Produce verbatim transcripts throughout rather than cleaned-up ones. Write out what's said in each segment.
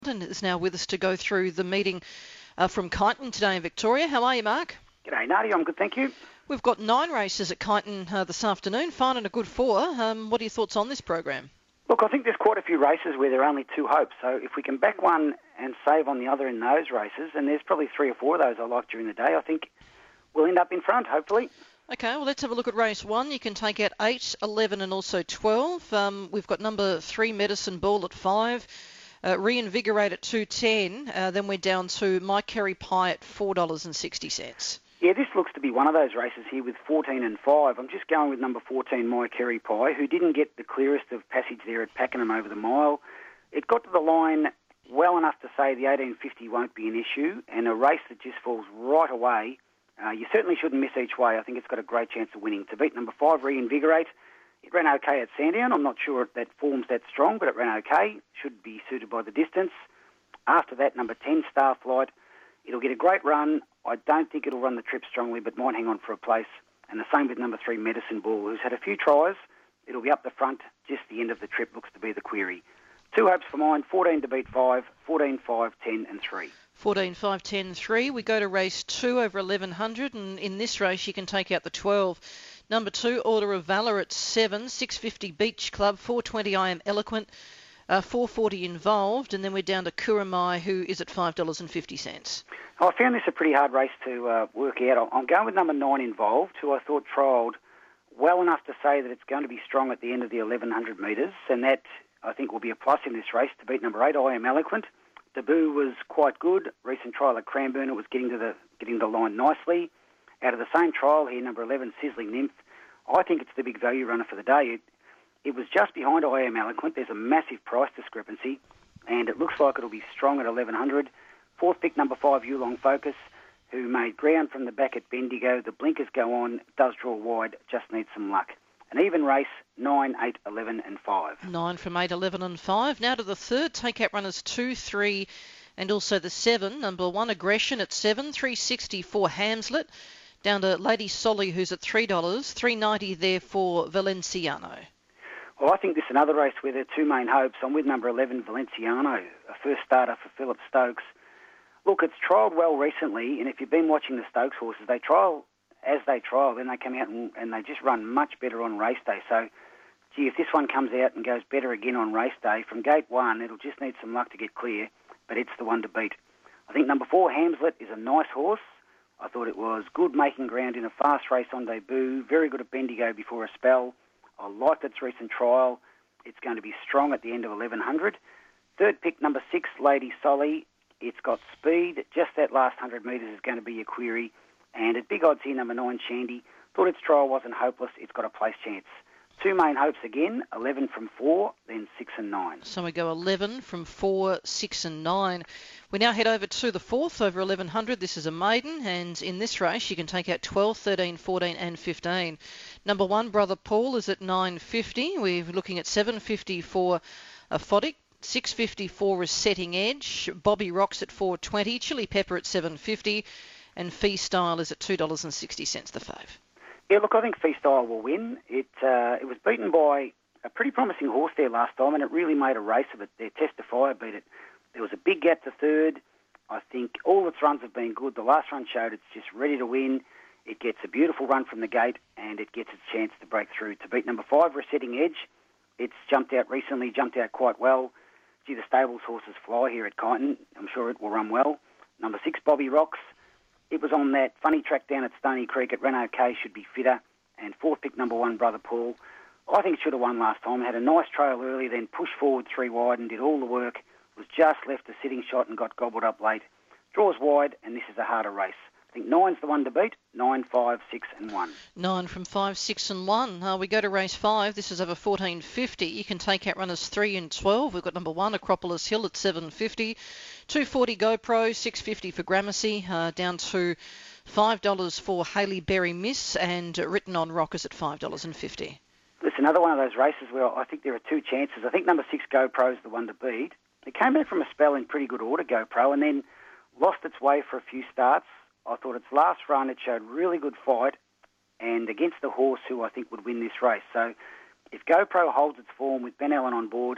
And is now with us to go through the meeting uh, from Kyneton today in Victoria. How are you, Mark? G'day, Nadia. I'm good, thank you. We've got nine races at Kyneton uh, this afternoon, finding a good four. Um, what are your thoughts on this program? Look, I think there's quite a few races where there are only two hopes. So if we can back one and save on the other in those races, and there's probably three or four of those I like during the day, I think we'll end up in front, hopefully. Okay, well, let's have a look at race one. You can take out eight, eleven and also twelve. Um, we've got number three, Medicine Ball at five. Uh, Reinvigorate at two ten, uh, then we're down to My Kerry Pie at four dollars sixty. Yeah, this looks to be one of those races here with fourteen and five. I'm just going with number fourteen, My Kerry Pie, who didn't get the clearest of passage there at Pakenham over the mile. It got to the line well enough to say the eighteen fifty won't be an issue, and a race that just falls right away. Uh, you certainly shouldn't miss each way. I think it's got a great chance of winning. To beat number five, Reinvigorate. It ran okay at Sandown. I'm not sure if that form's that strong, but it ran okay. Should be suited by the distance. After that, number ten, Starflight. It'll get a great run. I don't think it'll run the trip strongly, but might hang on for a place. And the same with number three, Medicine Ball, who's had a few tries. It'll be up the front. Just the end of the trip looks to be the query. Two hopes for mine, fourteen to beat five, fourteen, five, ten and three. fourteen, five, ten, three. We go to race two over eleven hundred, and in this race you can take out the twelve. Number two, Order of Valour at seven, six fifty Beach Club, four twenty I Am Eloquent, uh, four forty Involved, and then we're down to Kuramai, who is at five dollars fifty. Oh, I found this a pretty hard race to uh, work out. I'm going with number nine, Involved, who I thought trialled well enough to say that it's going to be strong at the end of the eleven hundred metres, and that I think will be a plus in this race to beat number eight, I Am Eloquent. Debut was quite good. Recent trial at Cranbourne, was getting to the getting the line nicely. Out of the same trial here, number eleven, Sizzling Nymph, I think it's the big value runner for the day. It, it was just behind I Am Eloquent. There's a massive price discrepancy, and it looks like it'll be strong at eleven hundred. Fourth pick, number five, Yulong Focus, who made ground from the back at Bendigo. The blinkers go on, does draw wide, just needs some luck. An even race, nine, eight, eleven and five. nine from eight, eleven and five. Now to the third, take out runners two, three and also the seven. Number one, Aggression at seven, three sixty for Hamslet. Down to Lady Solly, who's at three dollars, three ninety there for Valenciano. Well, I think this is another race where there are two main hopes. I'm with number eleven, Valenciano, a first starter for Philip Stokes. Look, it's trialled well recently, and if you've been watching the Stokes horses, they trial as they trial, then they come out and, and they just run much better on race day. So, gee, if this one comes out and goes better again on race day, from gate one, it'll just need some luck to get clear, but it's the one to beat. I think number four, Hamslet, is a nice horse. I thought it was good making ground in a fast race on debut, very good at Bendigo before a spell. I liked its recent trial. It's going to be strong at the end of eleven hundred. Third pick, number six, Lady Solly. It's got speed. Just that last one hundred metres is going to be a query. And at big odds here, number nine, Shandy. Thought its trial wasn't hopeless. It's got a place chance. Two main hopes again, eleven from four, then six and nine. So we go eleven from four, six and nine. We now head over to the fourth over eleven hundred. This is a maiden, and in this race you can take out twelve, thirteen, fourteen and fifteen. Number one, Brother Paul, is at nine fifty. We're looking at seven fifty for a Fodic. six fifty for a Setting Edge. Bobby Rocks at four twenty. Chili Pepper at seven fifty. And Fee Style is at two dollars sixty the fave. Yeah, look, I think Fee Style will win. It uh, it was beaten by a pretty promising horse there last time, and it really made a race of it. Their Testifier beat it. There was a big gap to third. I think all its runs have been good. The last run showed it's just ready to win. It gets a beautiful run from the gate, and it gets its chance to break through. To beat number five, Resetting Edge. It's jumped out recently, jumped out quite well. Gee, the stables horses fly here at Kyneton. I'm sure it will run well. Number six, Bobby Rocks. It was on that funny track down at Stony Creek. It ran okay, should be fitter. And fourth pick, number one, Brother Paul. I think it should have won last time. Had a nice trail early, then pushed forward three wide and did all the work. Was just left a sitting shot and got gobbled up late. Draws wide, and this is a harder race. I think nine's the one to beat. Nine, five, six, and one. Nine from five, six, and one. Uh, we go to race five. This is over fourteen fifty. You can take out runners three and twelve. We've got number one, Acropolis Hill at seven fifty. Two forty GoPro, six fifty for Gramercy. Uh, down to five dollars for Haley Berry Miss, and Written on Rockers at five dollars fifty. It's another one of those races where I think there are two chances. I think number six, GoPro, is the one to beat. It came back from a spell in pretty good order, GoPro, and then lost its way for a few starts. I thought its last run, it showed really good fight, and against the horse who I think would win this race. So if GoPro holds its form with Ben Allen on board,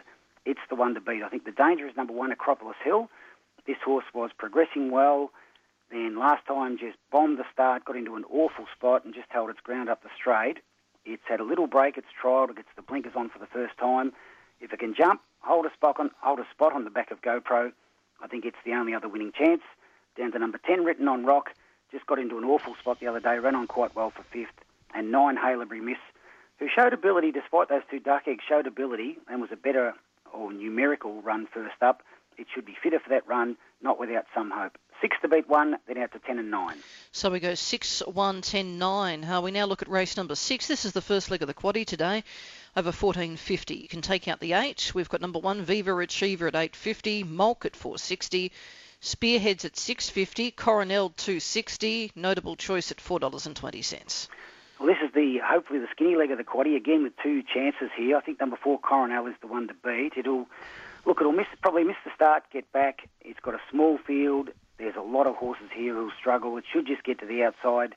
it's the one to beat. I think the danger is number one, Acropolis Hill. This horse was progressing well. Then last time just bombed the start, got into an awful spot and just held its ground up the straight. It's had a little break. It's trialled. It gets the blinkers on for the first time. If it can jump, hold a spot on, hold a spot on the back of GoPro, I think it's the only other winning chance. Down to number ten, Written on Rock. Just got into an awful spot the other day. Ran on quite well for fifth. And nine, Haileybury Miss, who showed ability, despite those two duck eggs, showed ability and was a better or numerical run first up. It should be fitter for that run, not without some hope. Six to beat one, then out to ten and nine. So we go six, one, ten, nine. Uh, we now look at race number six. This is the first leg of the quaddie today, over fourteen fifty. You can take out the eight. We've got number one, Viva Achiever at eight fifty, Mulk at four sixty, Spearheads at six fifty, Coronel two sixty, Notable Choice at four dollars twenty. Well, this is the hopefully the skinny leg of the quaddie, again with two chances here. I think number four, Coronel, is the one to beat. It'll Look, it'll miss, probably miss the start, get back. It's got a small field. There's a lot of horses here who'll struggle. It should just get to the outside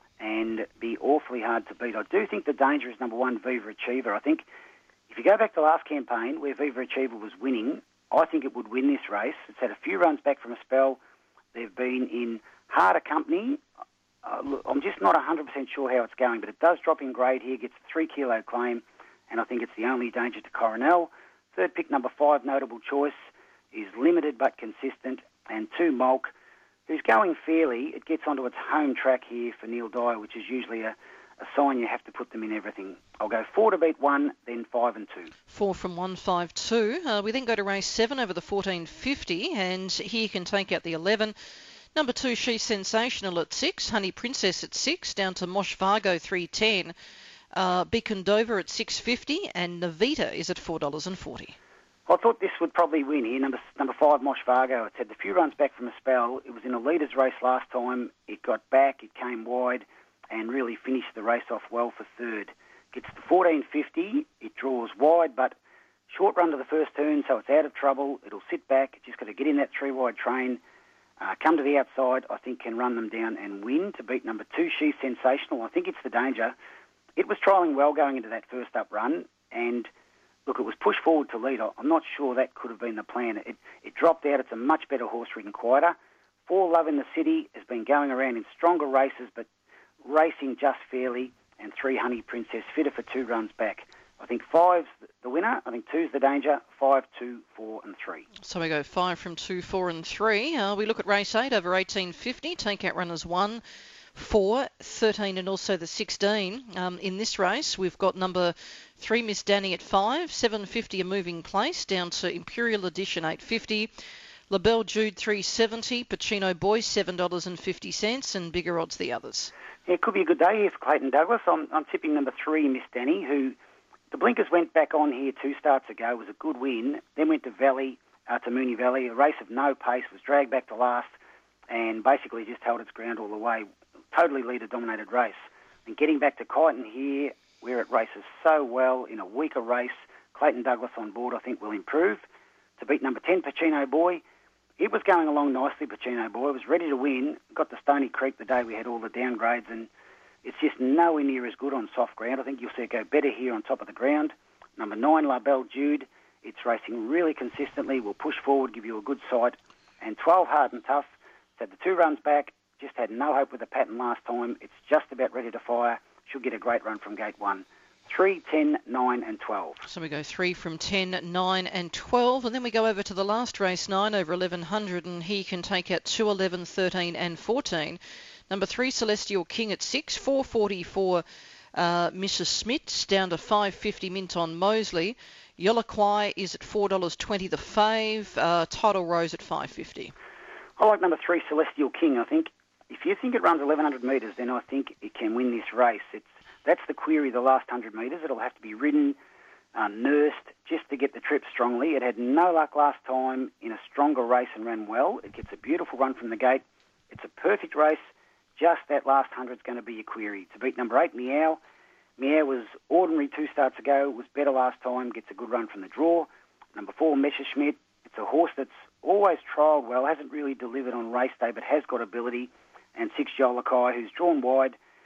and be awfully hard to beat. I do think the danger is number one, Viva Achiever. I think if you go back to last campaign where Viva Achiever was winning, I think it would win this race. It's had a few runs back from a spell. They've been in harder company. Uh, look, I'm just not one hundred percent sure how it's going, but it does drop in grade here, gets a three kilo claim, and I think it's the only danger to Coronel. Third pick, number five, Notable Choice, is limited but consistent. And two, Mulk, who's going fairly. It gets onto its home track here for Neil Dyer, which is usually a, a sign you have to put them in everything. I'll go four to beat one, then five and two. Four from one, five, two. Uh, we then go to race seven over the fourteen fifty, and here you can take out the eleven. Number two, She's Sensational at six, Honey Princess at six, down to Mosh Vargo three ten. Uh, Beacon Dover at six fifty, and Navita is at four dollars forty. I thought this would probably win here. Number number five, Mosh Vargo. It's had a few runs back from a spell. It was in a leaders race last time. It got back, it came wide, and really finished the race off well for third. Gets to fourteen fifty. It draws wide, but short run to the first turn, so it's out of trouble. It'll sit back. Just got to get in that three wide train. Uh, come to the outside, I think can run them down and win to beat number two, She's Sensational. I think it's the danger. It was trialling well going into that first up run, and look, it was pushed forward to lead. I'm not sure that could have been the plan. It, it dropped out. It's a much better horse, ridden quieter. Four, Love in the City, has been going around in stronger races, but racing just fairly. And three, Honey Princess, fitter for two runs back. I think five's the winner. I think two's the danger. Five, two, four, and three. So we go five from two, four, and three. Uh, we look at race eight over eighteen fifty. Take out runners one, four, thirteen, and also the sixteen. Um, in this race, we've got number three, Miss Danny at five, seven fifty a moving place, down to Imperial Edition eight fifty. LaBelle Jude three seventy, Pacino Boy seven dollars fifty, and bigger odds the others. Yeah, it could be a good day here for Clayton Douglas. I'm, I'm tipping number three, Miss Danny, who the blinkers went back on here two starts ago. It was a good win. Then went to Valley, uh, to Mooney Valley, a race of no pace, was dragged back to last, and basically just held its ground all the way. Totally leader-dominated race. And getting back to Kyneton here, where it races so well in a weaker race, Clayton Douglas on board, I think, will improve. To beat number ten, Pacino Boy, it was going along nicely, Pacino Boy. It was ready to win. Got to Stony Creek the day we had all the downgrades, and it's just nowhere near as good on soft ground. I think you'll see it go better here on top of the ground. Number nine, La Belle Jude, it's racing really consistently, will push forward, give you a good sight. And twelve, Hard and Tough, it's had the two runs back, just had no hope with the pattern last time. It's just about ready to fire. Should get a great run from gate one. three, ten, nine and twelve. So we go three from ten, nine and twelve, and then we go over to the last race, nine over eleven hundred, and he can take out two, eleven, thirteen and fourteen. Number three, Celestial King at six, four forty-four, uh, Missus Smits, down to five fifty Mint on Mosley. Yolaquai is at four dollars twenty the fave, uh, Tidal Rose at five fifty. I like number three, Celestial King. I think if you think it runs eleven hundred metres, then I think it can win this race. It's That's the query, the last one hundred metres. It'll have to be ridden, uh, nursed, just to get the trip strongly. It had no luck last time in a stronger race and ran well. It gets a beautiful run from the gate. It's a perfect race. Just that last one hundred is going to be your query. To beat number eight, Meow. Meow was ordinary two starts ago, was better last time, gets a good run from the draw. Number four, Messerschmitt. It's a horse that's always trialled well, hasn't really delivered on race day, but has got ability. And six, Yolakai, who's drawn wide.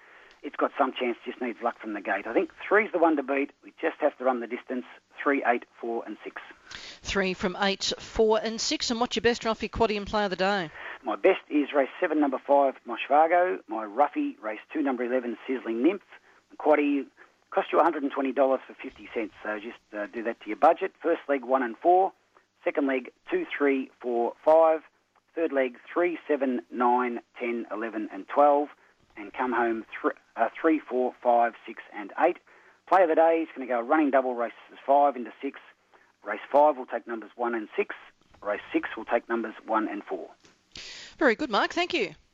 it's got some chance, just needs luck from the gate. I think three's the one to beat. We just have to run the distance, three, eight, four and six. Three from eight, four and six. And what's your best roughie quaddy and play of the day? My best is race seven, number five, Moshvago. My roughie, race two, number eleven, Sizzling Nymph. The quaddy cost you one hundred twenty dollars for fifty cents, so just uh, do that to your budget. First leg, one and four. Second leg, two, three, four, five. Third leg, three, seven, nine, ten, eleven and twelve. And come home, th- uh, three, four, five, six and eight. Play of the day is going to go running double races five into six. Race five will take numbers one and six. Race six will take numbers one and four. Very good, Mark. Thank you.